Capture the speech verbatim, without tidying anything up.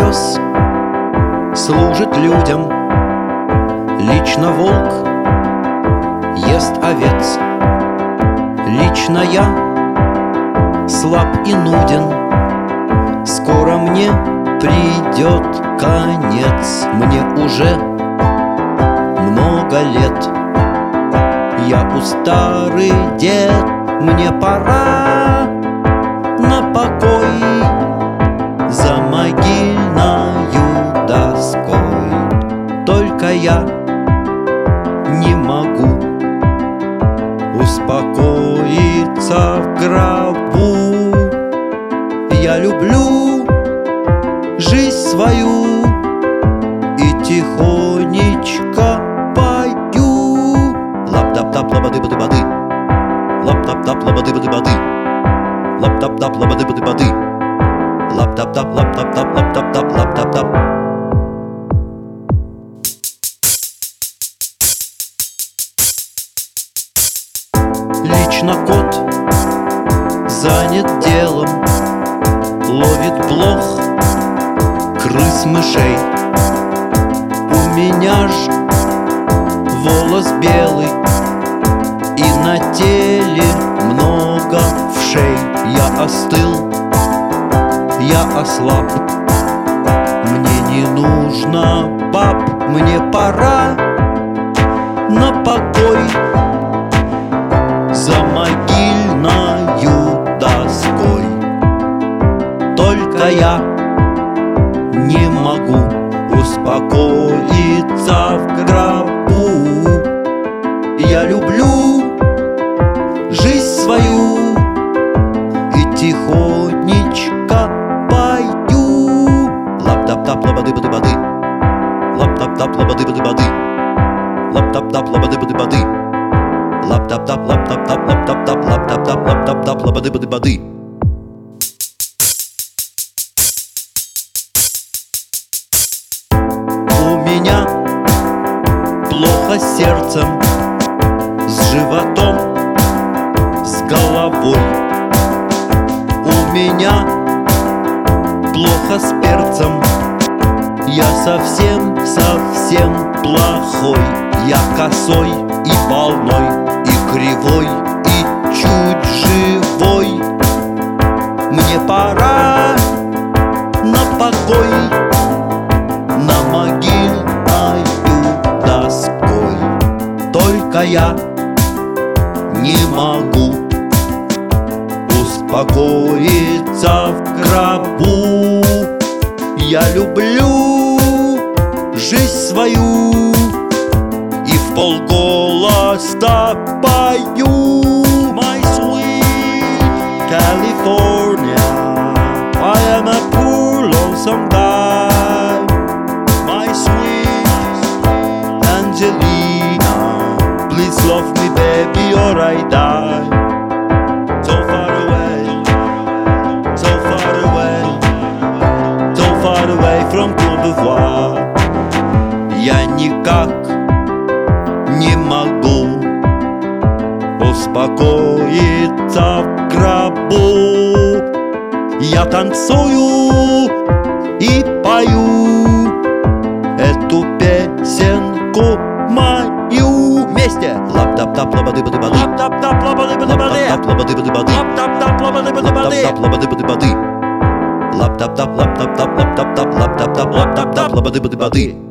пес служит людям, лично волк ест овец. Лично я слаб и нуден, скоро мне придет конец. Мне уже много лет, я у старый дед, мне пора на покой за могильною доской. Только я не могу успокоиться в гробу. Я люблю жизнь свою и тихонечко пою. Лап-тап-тап, лабады-бады-бады, лап-тап-тап, лабады-бады-бады, лап-тап-тап, лабады-бады-бады, лап-тап-тап, лап-тап-тап, лап-тап-тап, лап-тап-тап. Лично кот занят делом, ловит блох, крыс, мышей. У меня ж волос белый и на теле много вшей. Я остыл, я ослаб, мне не нужно баб. Мне пора на покой за могильною доской. Только я не могу успокоиться в гробу. Я люблю жизнь свою и тихонечко пою. Лап-тап-тап, лабады-бады-бады, лап-тап-тап, лабады-бады-бады, лап-тап-тап, лабады-бады-бады, лап-тап-тап, лап-тап-тап, лап-тап-тап, лап-тап-тап, лап-тап-тап, лабады-бады-бады. У меня плохо с сердцем, с животом, с головой. У меня плохо с перцем, я совсем, совсем плохой. Я косой и больной, и кривой, и чуть живой. Мне пора на покой, на могильною доской. Только я не могу успокоиться в гробу. Я люблю жизнь свою и вполголоса пою. My sweet California, I am a poor lonesome guy. My sweet Angelina, please love me baby or I die. So far away, so far away, so far away from Cote d'Ivoire. Я никак не могу успокоиться в гробу. Я танцую и пою эту песенку мою. Вместе! Лап-тап-тап, лабады-бады-бады, лап-тап-тап, лабады-бады-бады, лап-тап-лабады-бады-бады, лап-тап-тап, лабады-бады-бады, лап-тап-тап, лап-тап-тап, лап-тап-тап, лап-тап-тап, лап-тап-тап, лабады-бады-бады.